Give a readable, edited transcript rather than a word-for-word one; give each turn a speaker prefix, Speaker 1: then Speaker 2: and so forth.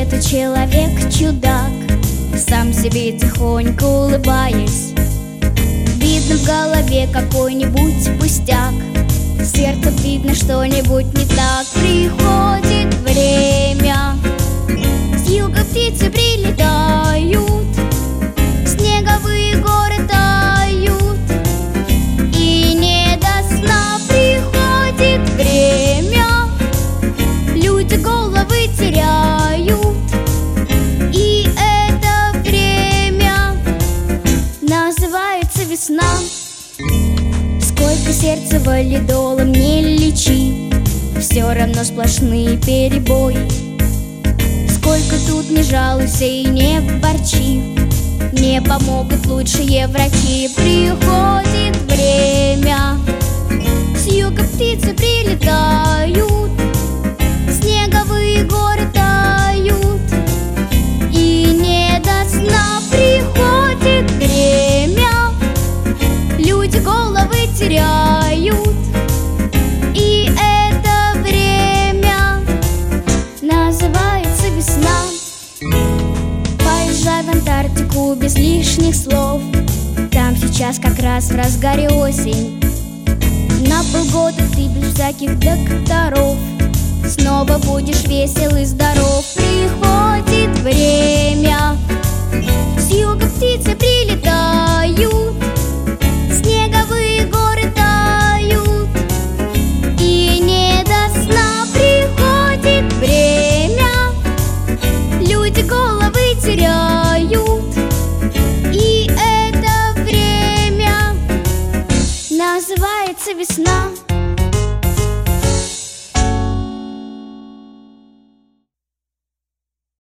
Speaker 1: света человек-чудак, сам себе тихонько улыбаясь. Видно в голове какой-нибудь пустяк, сердцем видно что-нибудь не так. Приходит время, с юга птицы прилетают, снеговые горы тают, и не до сна приходит время. Люди головы теряют, и это время называется весна. Сколько сердца валидолом не лечи, все равно сплошные перебои. Сколько тут не жалуйся и не ворчи, не помогут лучшие врачи. Приходит время, с юга птицы прилетают, снеговые горы тают, и не до сна приходит время. Люди головы теряют, и это время называется весна. Поезжай в Антарктику без лишних слов, там сейчас как раз в разгаре осень. На полгода ты без всяких докторов снова будешь весел и здоров. Приходит время, с юга птицы прилетают, снеговые горы тают, и не до сна приходит время. Люди головы теряют, и это время называется весна.